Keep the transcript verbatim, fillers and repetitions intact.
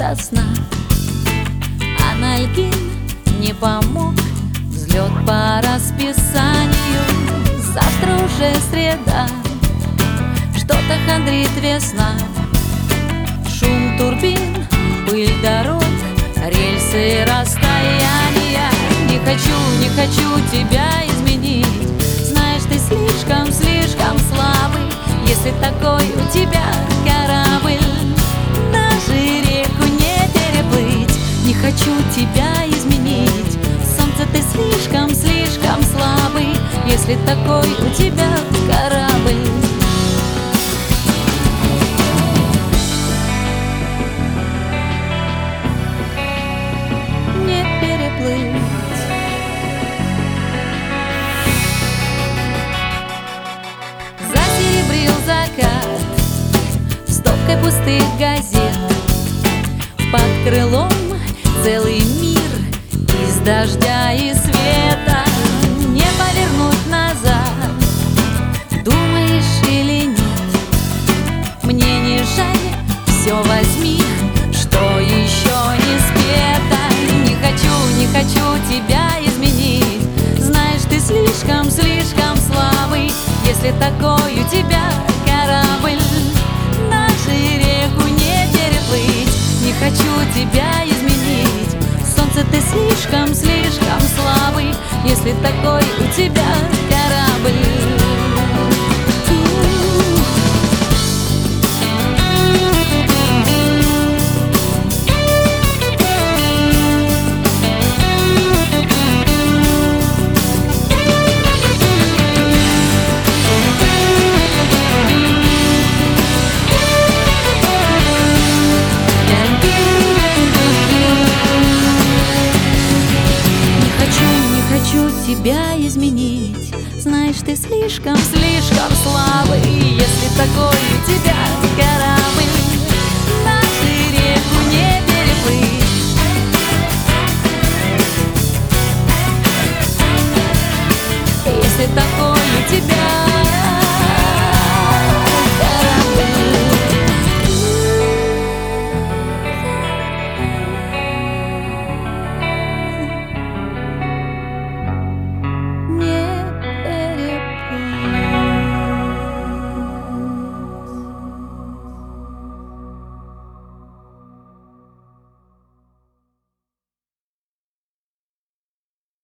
сна. Анальгин не помог, взлет по расписанию. Завтра уже среда, что-то хандрит весна. Шум турбин, пыль дорог, рельсы расстояния. Не хочу, не хочу тебя изменить. Знаешь, ты слишком, слишком слабый. Если такой у тебя корабль, даже реку не переплыть. Не хочу тебя изменить. Солнце, ты слишком, слишком слабый. Если такой у тебя корабль. Засеребрил закат стопкой пустых газет. Под крылом целый мир из дождя и света. Не повернуть назад, думаешь или нет? Мне не жаль, все возьми, что еще не спето. Не хочу, не хочу тебя изменить. Знаешь, ты слишком, слишком слабый. Если такой у тебя корабль, даже реку не переплыть. Не хочу тебя изменить. Солнце, ты слишком, слишком слабый. Если такой у тебя корабль. Тебя изменить. Знаешь, ты слишком, слишком слабый. Если такой у тебя